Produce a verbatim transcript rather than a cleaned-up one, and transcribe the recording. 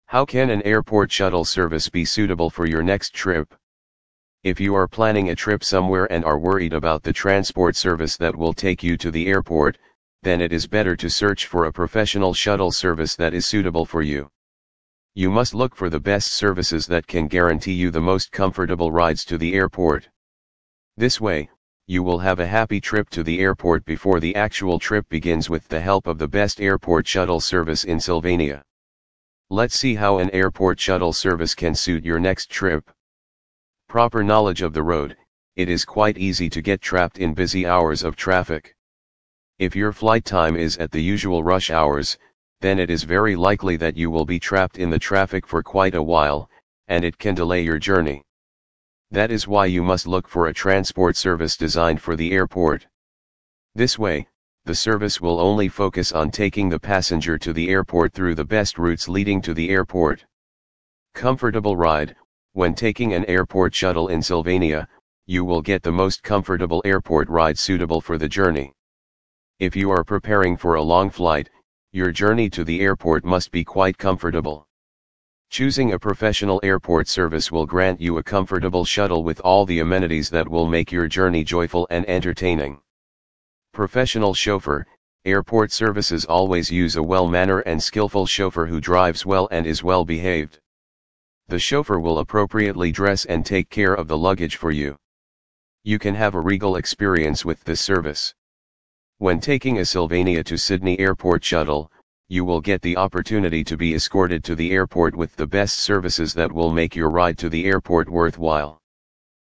How can an airport shuttle service be suitable for your next trip? If you are planning a trip somewhere and are worried about the transport service that will take you to the airport, then it is better to search for a professional shuttle service that is suitable for you. You must look for the best services that can guarantee you the most comfortable rides to the airport. This way, you will have a happy trip to the airport before the actual trip begins with the help of the best airport shuttle service in Sylvania. Let's see how an airport shuttle service can suit your next trip. Proper knowledge of the road. It is quite easy to get trapped in busy hours of traffic. If your flight time is at the usual rush hours, then it is very likely that you will be trapped in the traffic for quite a while, and it can delay your journey. That is why you must look for a transport service designed for the airport. This way, the service will only focus on taking the passenger to the airport through the best routes leading to the airport. Comfortable ride. When taking an airport shuttle in Sylvania, you will get the most comfortable airport ride suitable for the journey. If you are preparing for a long flight, your journey to the airport must be quite comfortable. Choosing a professional airport service will grant you a comfortable shuttle with all the amenities that will make your journey joyful and entertaining. Professional chauffeur. Airport services always use a well-mannered and skillful chauffeur who drives well and is well behaved. The chauffeur will appropriately dress and take care of the luggage for you. You can have a regal experience with this service. When taking a Sylvania to Sydney Airport shuttle, you will get the opportunity to be escorted to the airport with the best services that will make your ride to the airport worthwhile.